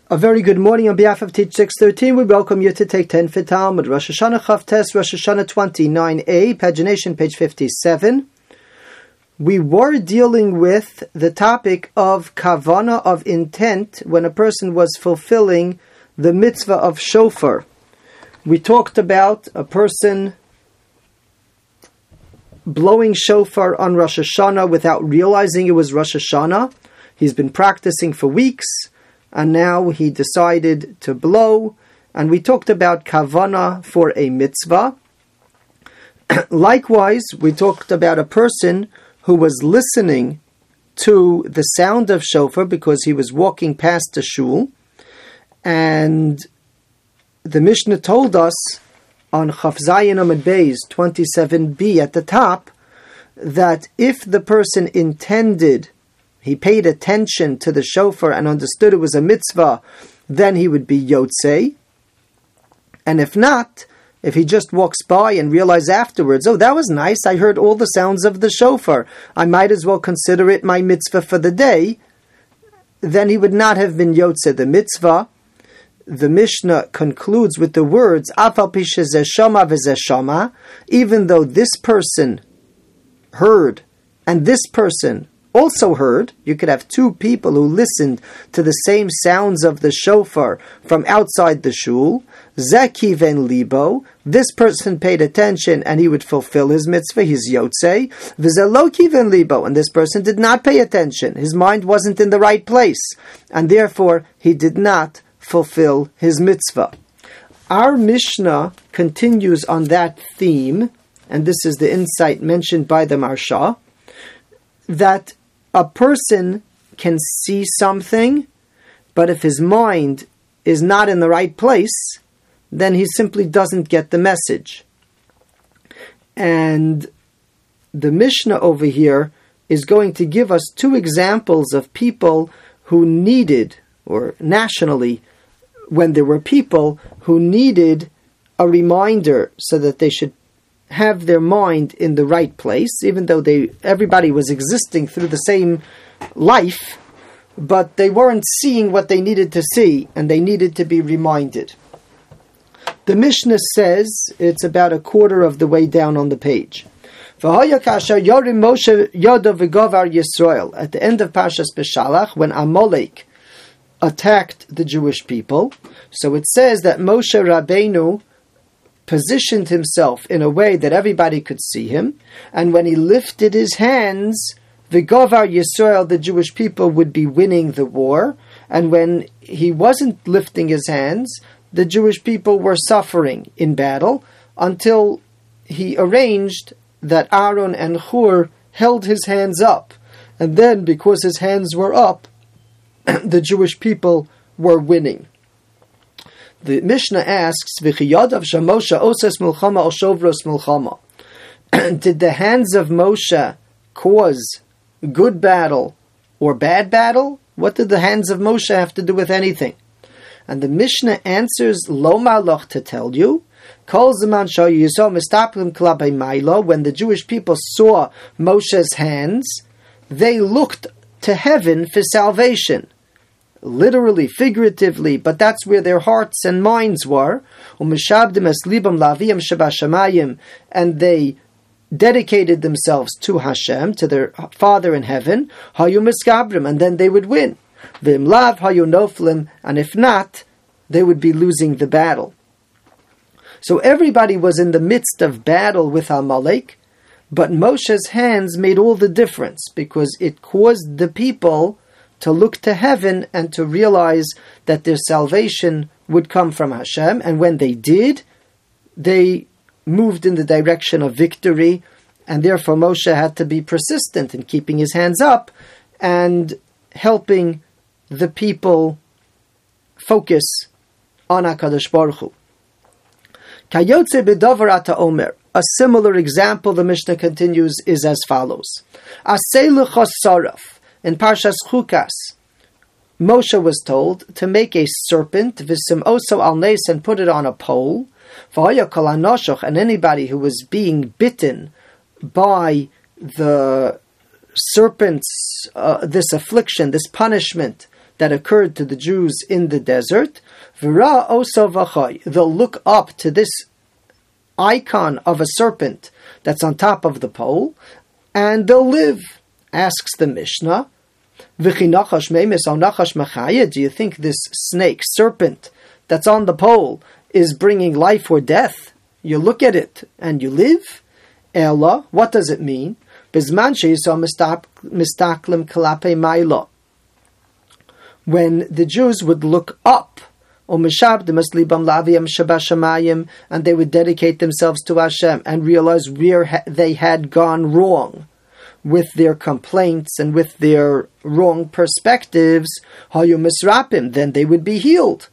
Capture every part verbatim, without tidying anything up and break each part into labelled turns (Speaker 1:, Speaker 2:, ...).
Speaker 1: A very good morning on behalf of Teach six thirteen. We welcome you to take ten for Talmud. Rosh Hashanah Chavtes, Rosh Hashanah twenty-nine A, pagination page fifty-seven. We were dealing with the topic of kavana, of intent, when a person was fulfilling the mitzvah of shofar. We talked about a person blowing shofar on Rosh Hashanah without realizing it was Rosh Hashanah. He's been practicing for weeks, and now he decided to blow, and we talked about kavana for a mitzvah. Likewise, we talked about a person who was listening to the sound of shofar because he was walking past the shul, and the Mishnah told us on Chaf Zayin Amud Beis twenty-seven b at the top that if the person intended, he paid attention to the shofar and understood it was a mitzvah, then he would be yotzei. And if not, if he just walks by and realizes afterwards, oh, that was nice, I heard all the sounds of the shofar, I might as well consider it my mitzvah for the day, then he would not have been yotzei the mitzvah. The Mishnah concludes with the words, Afal pi shezeh shama v'zeh shama, even though this person heard and this person also heard. You could have two people who listened to the same sounds of the shofar from outside the shul. Zeh kiven libo, this person paid attention and he would fulfill his mitzvah, his yotzei. V'zeh lo kiven libo, and this person did not pay attention. His mind wasn't in the right place, and therefore he did not fulfill his mitzvah. Our Mishnah continues on that theme, and this is the insight mentioned by the Maharsha, that a person can see something, but if his mind is not in the right place, then he simply doesn't get the message. And the Mishnah over here is going to give us two examples of people who needed, or nationally, when there were people who needed a reminder so that they should have their mind in the right place, even though they everybody was existing through the same life, but they weren't seeing what they needed to see, and they needed to be reminded. The Mishnah says, it's about a quarter of the way down on the page. At the end of Parshas Beshalach, when Amalek attacked the Jewish people, so it says that Moshe Rabbeinu positioned himself in a way that everybody could see him, and when he lifted his hands, V'govar Yisrael, the Jewish people would be winning the war, and when he wasn't lifting his hands, the Jewish people were suffering in battle, until he arranged that Aaron and Hur held his hands up, and then because his hands were up, the Jewish people were winning. The Mishnah asks, V'chiyadav shamosha oses milchama o shovros milchama. Did the hands of Moshe cause good battle or bad battle? What did the hands of Moshe have to do with anything? And the Mishnah answers, Lo ma'loch, to tell you, Kol zaman shayu yisrael mistaplim klabei mailo, when the Jewish people saw Moshe's hands, they looked to heaven for salvation. Literally, figuratively, but that's where their hearts and minds were. And they dedicated themselves to Hashem, to their Father in heaven, and then they would win. And if not, they would be losing the battle. So everybody was in the midst of battle with Amalek, but Moshe's hands made all the difference, because it caused the people to look to heaven and to realize that their salvation would come from Hashem. And when they did, they moved in the direction of victory, and therefore Moshe had to be persistent in keeping his hands up and helping the people focus on HaKadosh Baruch Hu. Kayotze b'davar ata omer. A similar example, the Mishnah continues, is as follows. Asei l'chos saraf. In Parshas Chukas, Moshe was told to make a serpent, v'sim oso al nes, and put it on a pole, v'haya kol hanoshach, and anybody who was being bitten by the serpent's, uh, this affliction, this punishment, that occurred to the Jews in the desert. V'ra oso v'chai. They'll look up to this icon of a serpent that's on top of the pole, and they'll live. Asks the Mishnah, V'chi nachash meimis al nachash machaya. Do you think this snake, serpent, that's on the pole is bringing life or death? You look at it and you live? Ella, what does it mean? Bizman she'yisrael mistaklim kalape ma'ila. When the Jews would look up, and they would dedicate themselves to Hashem and realize where ha- they had gone wrong with their complaints and with their wrong perspectives, then they would be healed.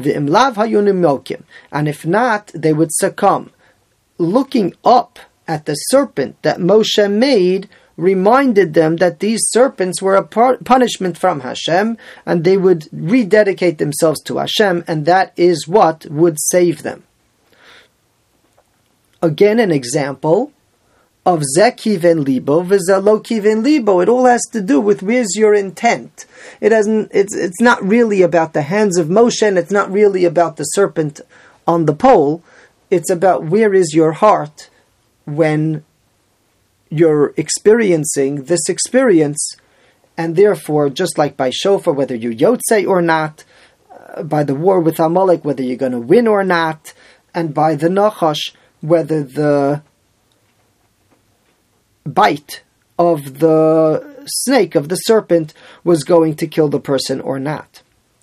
Speaker 1: And if not, they would succumb. Looking up at the serpent that Moshe made reminded them that these serpents were a par- punishment from Hashem, and they would rededicate themselves to Hashem, and that is what would save them. Again, an example of Zekiven Libo, Vizalokiven Libo. It all has to do with where's your intent. It hasn't. It's it's not really about the hands of Moshe, and it's not really about the serpent on the pole. It's about where is your heart when you're experiencing this experience, and therefore, just like by shofar, whether you yotzei or not, uh, by the war with Amalek, whether you're going to win or not, and by the nachash, whether the bite of the snake, of the serpent, was going to kill the person or not.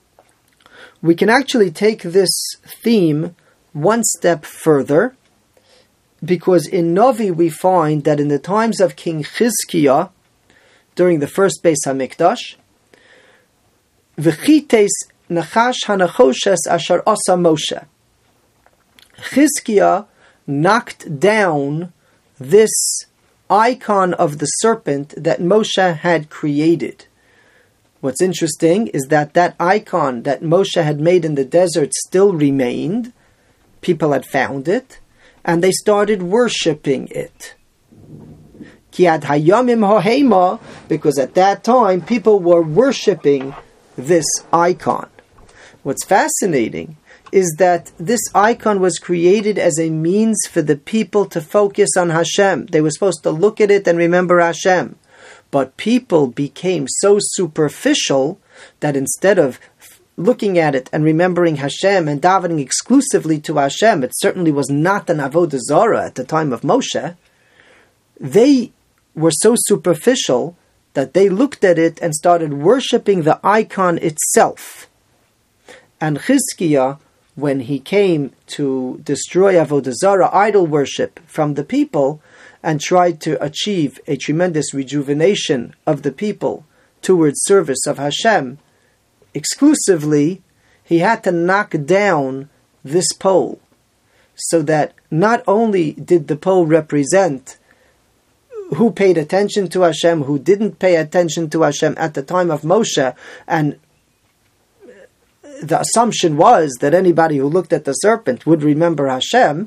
Speaker 1: We can actually take this theme one step further, because in Novi we find that in the times of King Chizkiah, during the first Beis Hamikdash, V'chites nachash hanachoshes asher asa Moshe. Chizkiah knocked down this icon of the serpent that Moshe had created. What's interesting is that that icon that Moshe had made in the desert still remained. People had found it, and they started worshipping it. Kiad hayamim hohema, because at that time people were worshipping this icon. What's fascinating is that this icon was created as a means for the people to focus on Hashem. They were supposed to look at it and remember Hashem. But people became so superficial that instead of looking at it and remembering Hashem and davening exclusively to Hashem, it certainly was not an avodah zarah at the time of Moshe. They were so superficial that they looked at it and started worshipping the icon itself. And Chizkiah, when he came to destroy avodah zarah, idol worship, from the people, and tried to achieve a tremendous rejuvenation of the people towards service of Hashem exclusively, he had to knock down this pole, so that not only did the pole represent who paid attention to Hashem, who didn't pay attention to Hashem at the time of Moshe, and the assumption was that anybody who looked at the serpent would remember Hashem,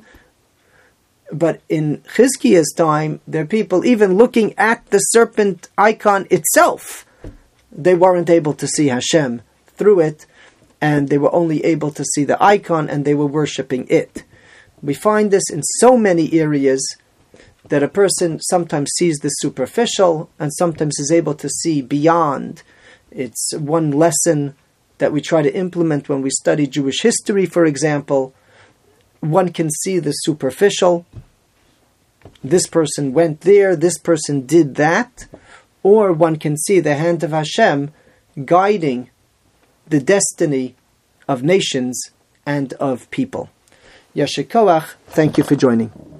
Speaker 1: but in Chizkiah's time, there are people even looking at the serpent icon itself. They weren't able to see Hashem through it, and they were only able to see the icon, and they were worshipping it. We find this in so many areas, that a person sometimes sees the superficial and sometimes is able to see beyond. It's one lesson that we try to implement when we study Jewish history, for example. One can see the superficial. This person went there, this person did that. Or one can see the hand of Hashem guiding the destiny of nations and of people. Yasher Koach, thank you for joining.